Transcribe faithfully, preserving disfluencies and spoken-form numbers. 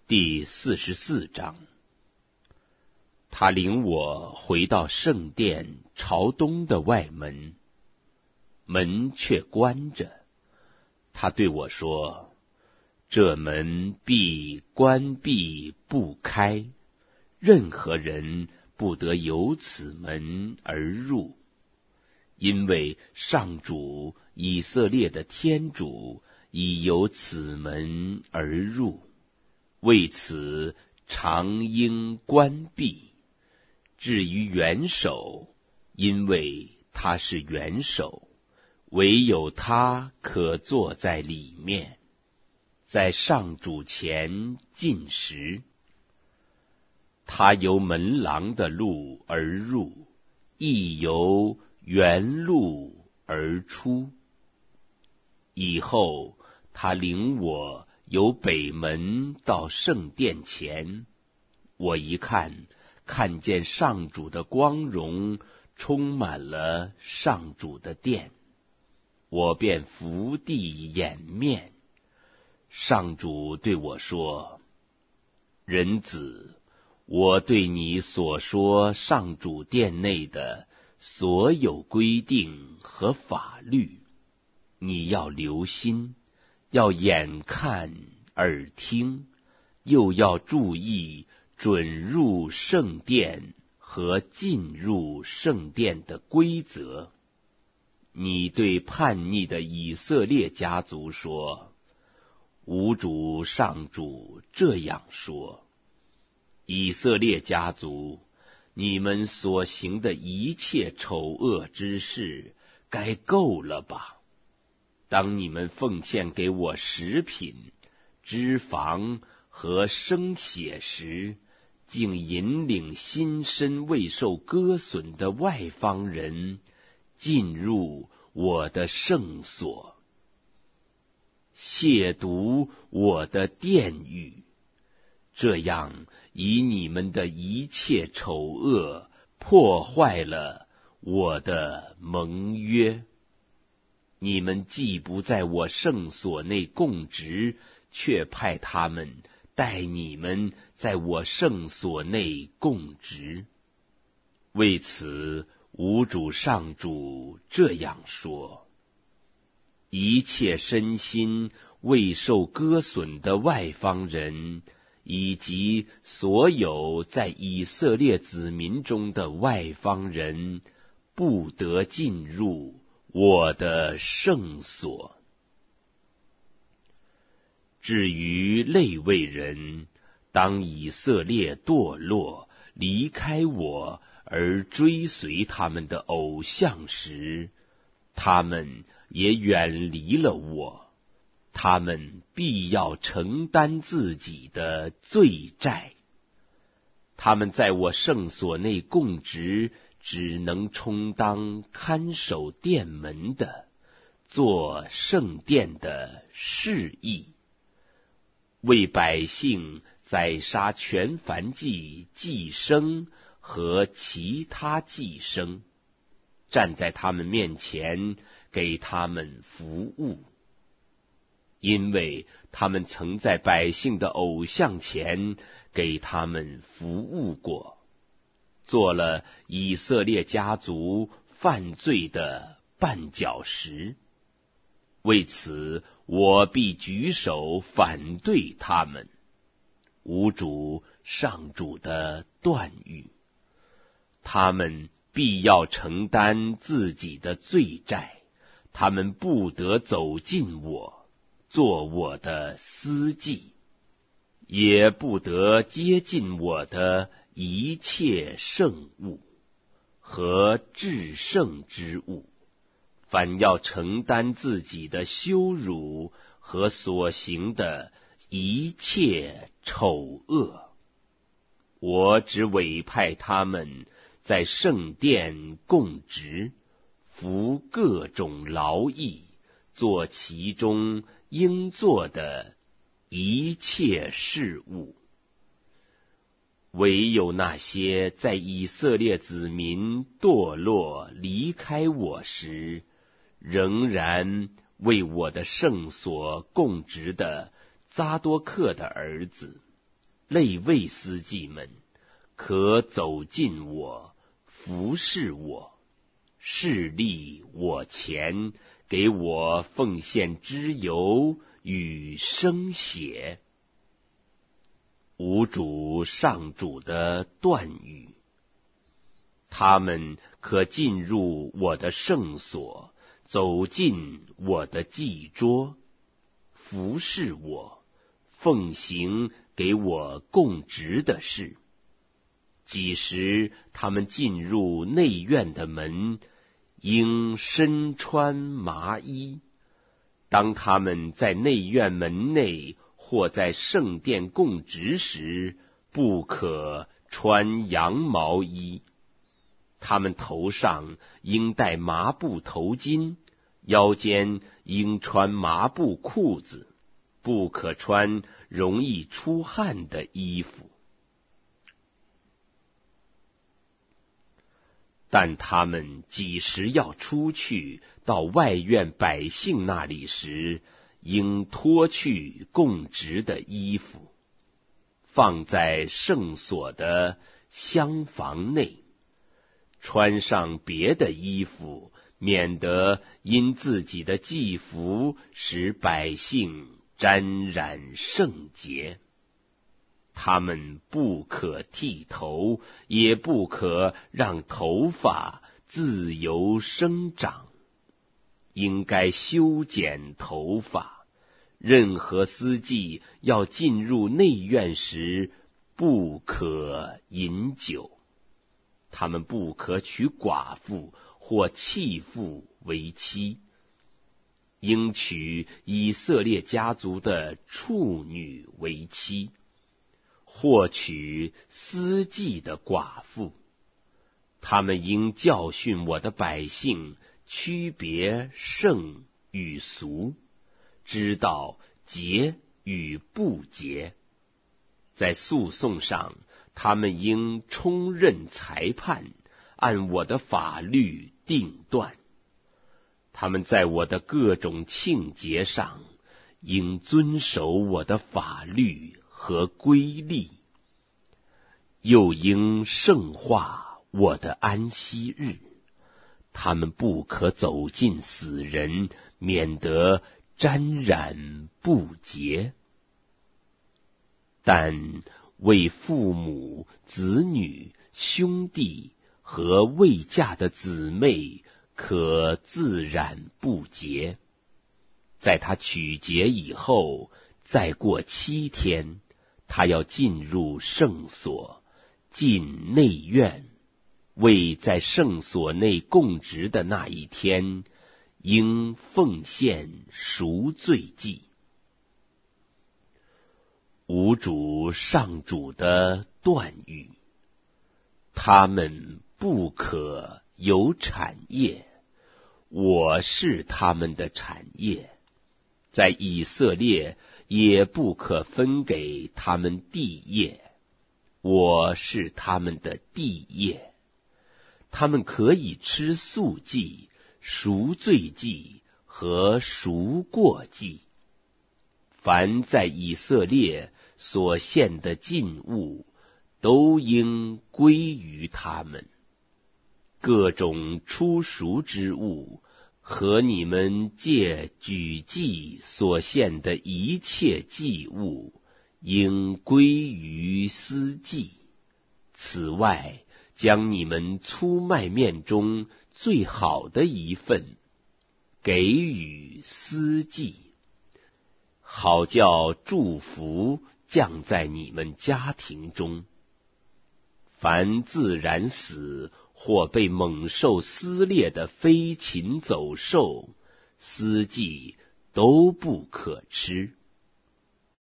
第四十四章。他领我回到圣殿朝东的外门，门却关着。他对我说：这门必关闭不开，任何人不得由此门而入，因为上主以色列的天主已由此门而入，为此常应关闭。至于元首，因为他是元首，唯有他可坐在里面，在上主前进食。他由门廊的路而入，亦由原路而出。以后他领我由北门到圣殿前，我一看，看见上主的光荣充满了上主的殿，我便伏地掩面。上主对我说：人子，我对你所说上主殿内的所有规定和法律，你要留心，要眼看耳听，又要注意准入圣殿和进入圣殿的规则。你对叛逆的以色列家族说：吾主上主这样说，以色列家族，你们所行的一切丑恶之事该够了吧？当你们奉献给我食品、脂肪和生血时，竟引领心身未受割损的外邦人进入我的圣所，亵渎我的殿宇，这样以你们的一切丑恶破坏了我的盟约。你们既不在我圣所内供职，却派他们带你们在我圣所内供职。为此，吾主上主这样说：一切身心未受割损的外邦人，以及所有在以色列子民中的外邦人，不得进入我的圣所。至于利未人，当以色列堕落，离开我而追随他们的偶像时，他们也远离了我，他们必要承担自己的罪债。他们在我圣所内供职，只能充当看守殿门的，做圣殿的侍役，为百姓宰杀全燔祭祭牲和其他祭牲，站在他们面前给他们服务，因为他们曾在百姓的偶像前给他们服务过，做了以色列家族犯罪的绊脚石。为此，我必举手反对他们。吾主上主的断语，他们必要承担自己的罪债，他们不得走近我，做我的司祭，也不得接近我的一切圣物和至圣之物，反要承担自己的羞辱和所行的一切丑恶。我只委派他们在圣殿供职，服各种劳役，做其中应做的一切事务。唯有那些在以色列子民堕落离开我时，仍然为我的圣所供职的扎多克的儿子类位司祭们，可走近我，服侍我，侍立我前，给我奉献脂油与生血。吾主上主的断语，他们可进入我的圣所，走进我的祭桌，服侍我，奉行给我供职的事。几时他们进入内院的门，应身穿麻衣；当他们在内院门内或在圣殿供职时，不可穿羊毛衣。他们头上应戴麻布头巾，腰间应穿麻布裤子，不可穿容易出汗的衣服。但他们几时要出去到外院百姓那里时，应脱去供职的衣服，放在圣所的厢房内，穿上别的衣服，免得因自己的祭服使百姓沾染圣洁。他们不可剃头，也不可让头发自由生长，应该修剪头发。任何司祭要进入内院时，不可饮酒。他们不可娶寡妇或弃妇为妻，应娶以色列家族的处女为妻，或娶司祭的寡妇。他们应教训我的百姓，区别圣与俗，知道洁与不洁。在诉讼上，他们应充任裁判，按我的法律定断。他们在我的各种庆节上，应遵守我的法律和规例，又应圣化我的安息日。他们不可走近死人，免得沾染不洁。但为父母、子女、兄弟和未嫁的姊妹可自染不洁。在他取节以后，再过七天，他要进入圣所，进内院，为在圣所内供职的那一天，应奉献赎罪祭。吾主上主的断语，他们不可有产业，我是他们的产业。在以色列也不可分给他们地业，我是他们的地业。他们可以吃素祭、赎罪祭和赎过祭。凡在以色列所献的禁物，都应归于他们。各种出赎之物和你们借举祭所献的一切祭物，应归于司祭。此外，将你们粗麦面中最好的一份给予司祭，好叫祝福降在你们家庭中。凡自然死或被猛兽撕裂的飞禽走兽，司祭都不可吃。